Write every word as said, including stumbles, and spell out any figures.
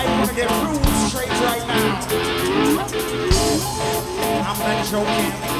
I wanna get rude straight right now. I'm not joking.